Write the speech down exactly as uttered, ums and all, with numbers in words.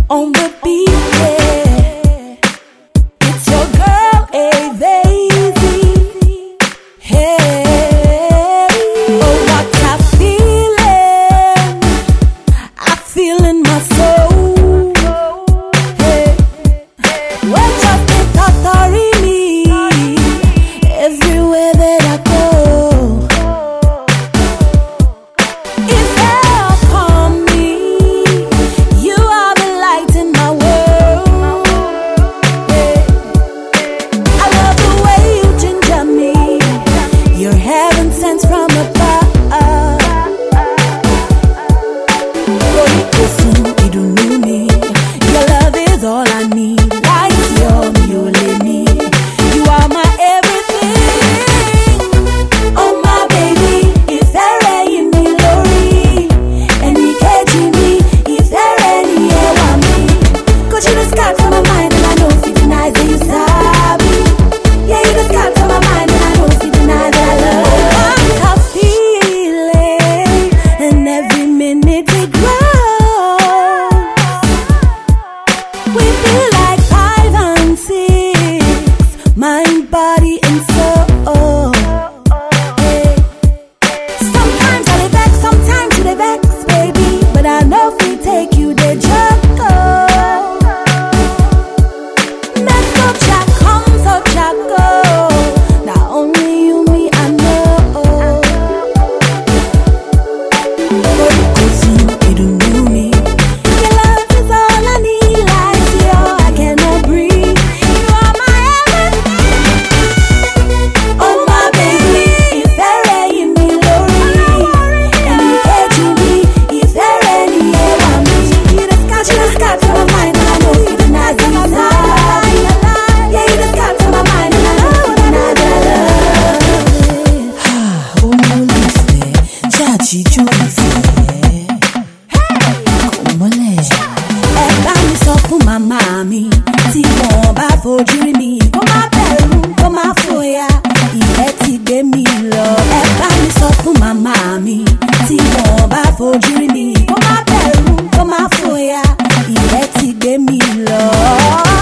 on the beat, yeah. It's your girl, A Daisy. Hey, oh, what I feeling, I feel in my soul. Hey, well, just a thought me everywhere that I go. From above, you don't know me. Your love is all I need. Like your you let me. You are my everything. Oh my baby, if there ain't me lori, and you catch me, if there ain't you want me. Cause you the sky from my mind, and I know if you deny that you sabi. Yeah, you the sky from my mind, and I know if you deny that I love. Mind, body, and soul. Hey. Sometimes I vex, sometimes you they vex, baby. But I know if we take you the juggle. Make so jack, come so jacko. Not only you, me, I know. Cause you, you don't know me. Your love is all I need, like you, I cannot breathe. Mami, tí wọ́n bá fojú rí mi, kó má bẹ̀rù, kó má fòyà, ìfẹ́ ti gbé mi lọ. Ẹ bá mi sọ fún màmá mi, tí wọ́n bá fojú rí mi, kó má bẹ̀rù, kó má fòyà, ìfẹ́ ti gbé mi lọ.